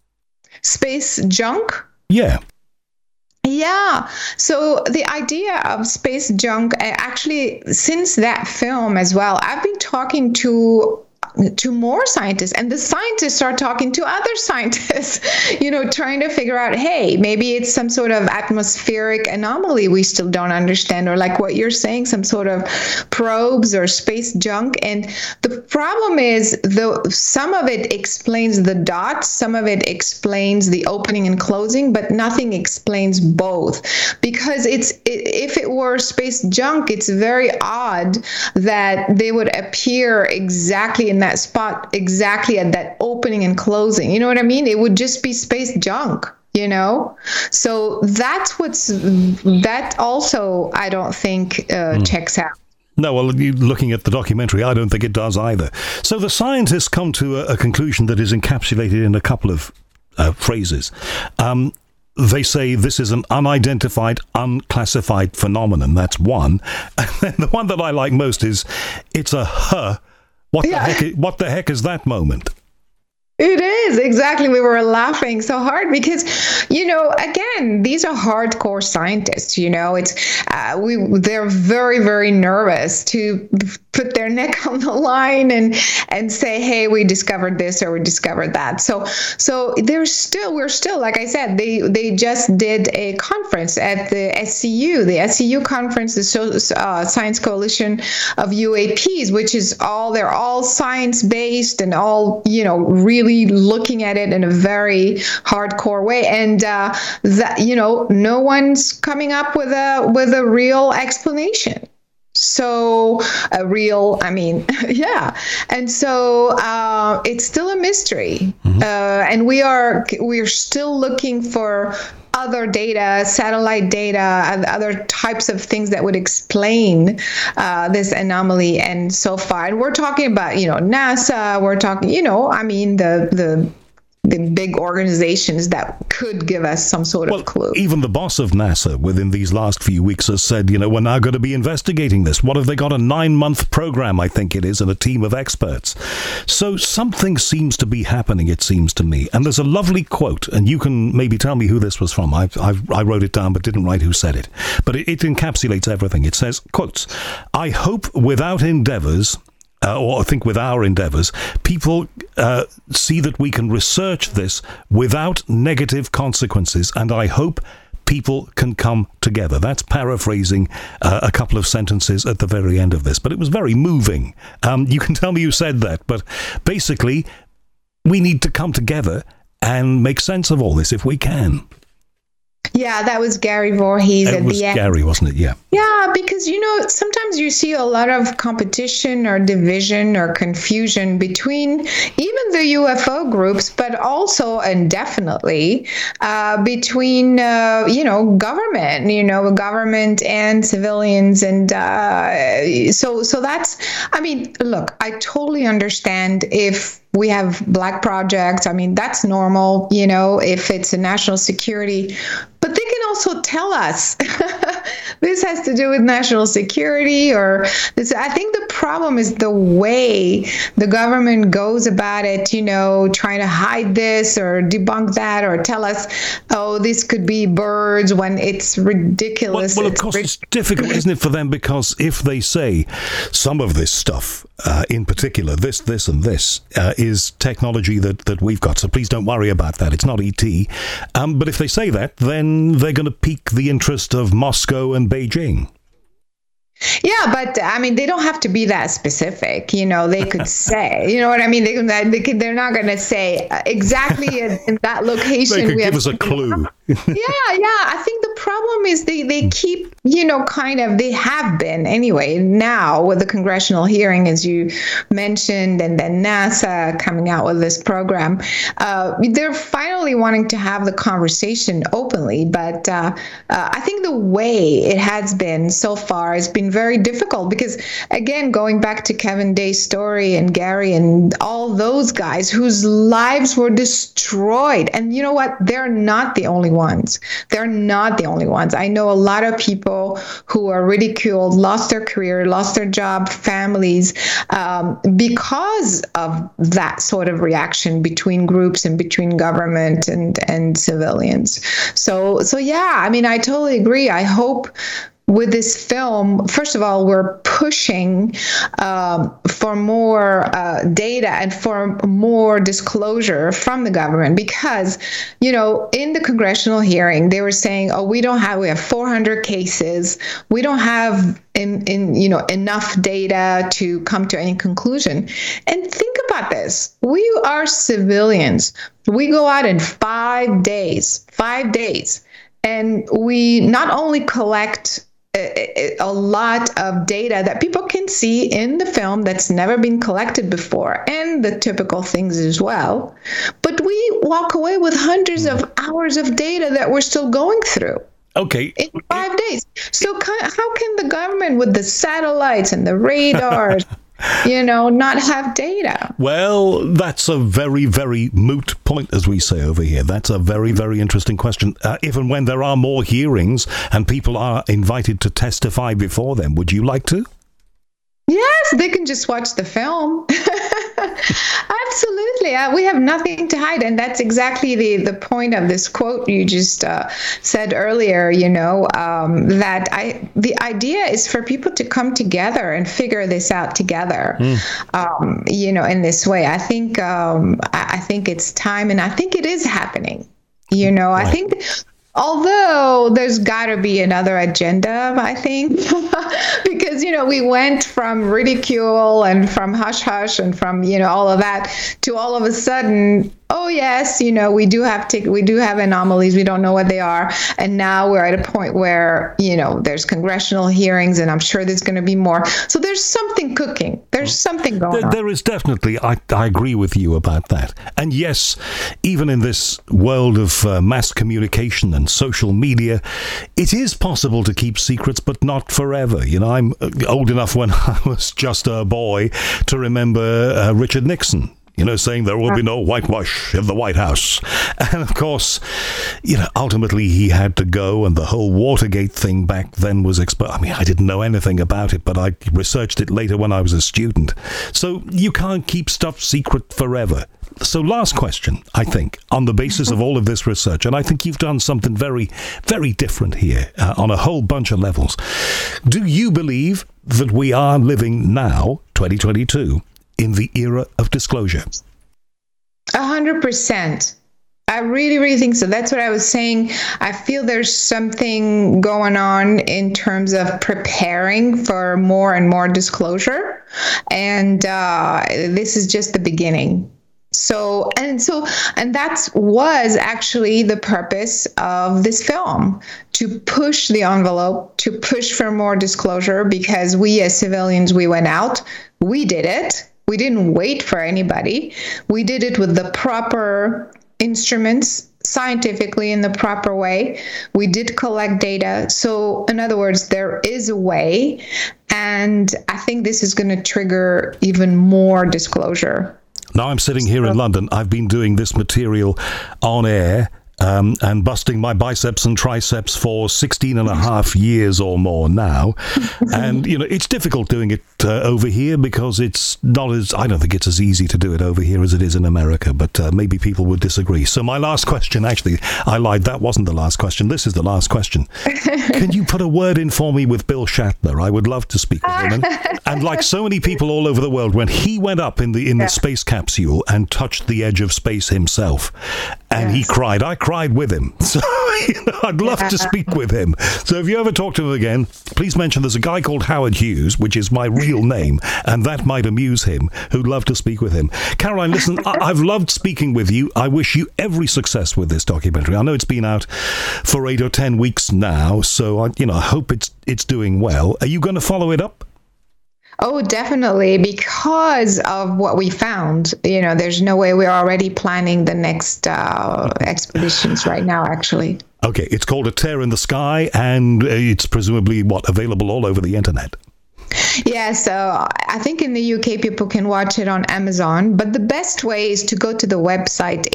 Space junk? Yeah. Yeah. So the idea of space junk, actually, since that film as well, I've been talking to more scientists, and the scientists are talking to other scientists, trying to figure out, hey, maybe it's some sort of atmospheric anomaly we still don't understand, or like what you're saying, some sort of probes or space junk. And the problem is, some of it explains the dots, some of it explains the opening and closing, but nothing explains both. Because if it were space junk, it's very odd that they would appear exactly in that spot, exactly at that opening and closing. You know what I mean? It would just be space junk. you know? So that also, I don't think checks out. No, well, looking at the documentary, I don't think it does either. So the scientists come to a conclusion that is encapsulated in a couple of phrases. They say this is an unidentified, unclassified phenomenon. That's one. And then the one that I like most is, it's a What the heck is that moment? It is, exactly. We were laughing so hard because, again, these are hardcore scientists, they're very, very nervous to put their neck on the line and say, hey, we discovered this or we discovered that. So we're still, like I said, they just did a conference at the SCU, conference, the Science Coalition of UAPs, which is they're all science-based and all, really looking at it in a very hardcore way, and that no one's coming up with a real explanation. So yeah, and so it's still a mystery, and we're still looking for other data, satellite data, and other types of things that would explain this anomaly. And so far, and we're talking about, NASA, we're talking, the big organizations that could give us some sort of clue. Even the boss of NASA within these last few weeks has said, we're now going to be investigating this. What have they got? A 9-month program, I think it is, and a team of experts. So something seems to be happening, it seems to me. And there's a lovely quote, and you can maybe tell me who this was from. I wrote it down, but didn't write who said it. But it encapsulates everything. It says, quotes, "I hope without endeavors, or I think with our endeavors, people see that we can research this without negative consequences, and I hope people can come together." That's paraphrasing a couple of sentences at the very end of this, but it was very moving. You can tell me who said that, but basically, we need to come together and make sense of all this if we can. Yeah, that was Gary Voorhees at the end. Gary, wasn't it? Yeah. Yeah, because, sometimes you see a lot of competition or division or confusion between even the UFO groups, but also and definitely between, government and civilians. And so that's, look, I totally understand if we have black projects. That's normal, if it's a national security. But they can also tell us this has to do with national security or this. I think the problem is the way the government goes about it, trying to hide this or debunk that or tell us, oh, this could be birds when it's ridiculous. Well, of course, it's difficult, isn't it, for them? Because if they say some of this stuff, in particular, this and this, is technology that we've got, so please don't worry about that. It's not ET. But if they say that, then they're going to pique the interest of Moscow and Beijing. Yeah, but they don't have to be that specific. They could say, you know what I mean? They're not going to say exactly in that location. They could give us a clue. Yeah. I think the problem is they keep, they have been anyway now with the congressional hearing, as you mentioned, and then NASA coming out with this program. They're finally wanting to have the conversation openly, but I think the way it has been so far has been very difficult because, again, going back to Kevin Day's story and Gary and all those guys whose lives were destroyed. And you know what? They're not the only ones. They're not the only ones. I know a lot of people who are ridiculed, lost their career, lost their job, families, because of that sort of reaction between groups and between government and civilians. So yeah, I totally agree. I hope with this film, first of all, we're pushing for more data and for more disclosure from the government because, in the congressional hearing, they were saying, oh, we have 400 cases. We don't have enough data to come to any conclusion. And think about this. We are civilians. We go out in 5 days, and we not only collect a lot of data that people can see in the film that's never been collected before, and the typical things as well. But we walk away with hundreds of hours of data that we're still going through. Okay. In 5 days. So how can the government with the satellites and the radars, not have data? Well, that's a very, very moot point, as we say over here. That's a very, very interesting question. If and when there are more hearings and people are invited to testify before them, would you like to? Yes, they can just watch the film. Absolutely. We have nothing to hide. And that's exactly the point of this quote you just said earlier, that the idea is for people to come together and figure this out together, in this way. I think it's time, and I think it is happening. I think... Although there's got to be another agenda, I think, because, we went from ridicule and from hush-hush and from, all of that to all of a sudden, oh, yes, we do have anomalies. We don't know what they are. And now we're at a point where, there's congressional hearings, and I'm sure there's going to be more. So there's something cooking. There's something going on. There is definitely. I agree with you about that. And yes, even in this world of mass communication and social media, it is possible to keep secrets, but not forever. I'm old enough when I was just a boy to remember Richard Nixon, saying there will be no whitewash in the White House. And of course, ultimately he had to go, and the whole Watergate thing back then was I didn't know anything about it, but I researched it later when I was a student. So you can't keep stuff secret forever. So last question, I think, on the basis of all of this research, and I think you've done something very, very different here on a whole bunch of levels. Do you believe that we are living now, 2022, in the era of disclosure? 100%. I really, really think so. That's what I was saying. I feel there's something going on in terms of preparing for more and more disclosure. And this is just the beginning. And that was actually the purpose of this film, to push the envelope, to push for more disclosure, because we as civilians, we went out, we did it. We didn't wait for anybody. We did it with the proper instruments, scientifically in the proper way. We did collect data. So in other words, there is a way. And I think this is going to trigger even more disclosure. Now I'm sitting here in London. I've been doing this material on air and busting my biceps and triceps for 16 and a half years or more now. And, it's difficult doing it over here because it's not I don't think it's as easy to do it over here as it is in America, but maybe people would disagree. So my last question, actually, I lied. That wasn't the last question. This is the last question. Can you put a word in for me with Bill Shatner? I would love to speak with him. And like so many people all over the world, when he went up in the space capsule and touched the edge of space himself, and he cried, I cried with him. So I'd love to speak with him. So if you ever talk to him again, please mention there's a guy called Howard Hughes, which is my real name, and that might amuse him, who'd love to speak with him. Caroline, listen, I've loved speaking with you. I wish you every success with this documentary. I know it's been out for 8 or 10 weeks now, so I hope it's doing well. Are you going to follow it up? Oh, definitely, because of what we found. There's no way. We're already planning the next expeditions right now, actually. Okay, it's called A Tear in the Sky, and it's presumably, available all over the internet? Yeah, so I think in the UK people can watch it on Amazon, but the best way is to go to the website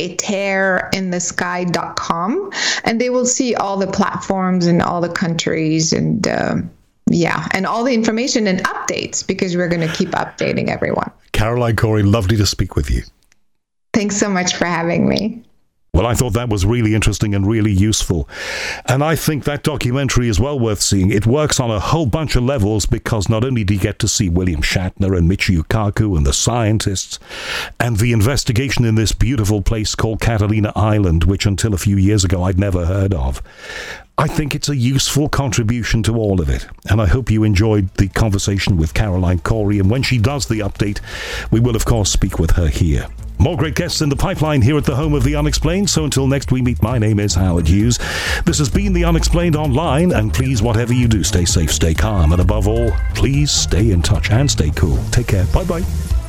atearinthesky.com, and they will see all the platforms and all the countries and and all the information and updates, because we're going to keep updating everyone. Caroline Cory, lovely to speak with you. Thanks so much for having me. Well, I thought that was really interesting and really useful. And I think that documentary is well worth seeing. It works on a whole bunch of levels, because not only do you get to see William Shatner and Michio Kaku and the scientists and the investigation in this beautiful place called Catalina Island, which until a few years ago I'd never heard of. I think it's a useful contribution to all of it. And I hope you enjoyed the conversation with Caroline Cory. And when she does the update, we will, of course, speak with her here. More great guests in the pipeline here at the home of The Unexplained. So until next we meet, my name is Howard Hughes. This has been The Unexplained Online, and please, whatever you do, stay safe, stay calm, and above all, please stay in touch and stay cool. Take care. Bye-bye.